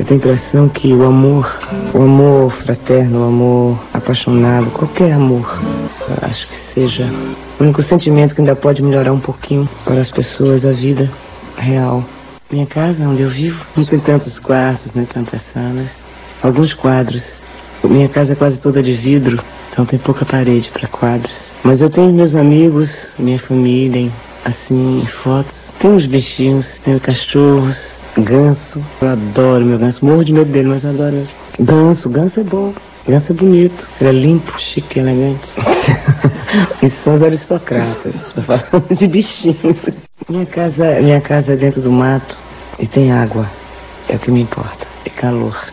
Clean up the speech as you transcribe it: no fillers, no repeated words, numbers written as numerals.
Eu tenho a impressão que o amor fraterno, o amor apaixonado, qualquer amor, eu acho que seja o único sentimento que ainda pode melhorar um pouquinho para as pessoas a vida real. Minha casa, onde eu vivo, não tem tantos quartos, nem tantas salas. Alguns quadros. Minha casa é quase toda de vidro, então tem pouca parede para quadros. Mas eu tenho meus amigos, minha família, assim, fotos. Tenho uns bichinhos, tenho cachorros, ganso. Eu adoro meu ganso, morro de medo dele, mas eu adoro ele. Ganso é bom. Ganso é bonito, ele é limpo, chique, elegante. E são os aristocratas, tô falando de bichinhos. Minha casa é dentro do mato e tem água, é o que me importa, e calor.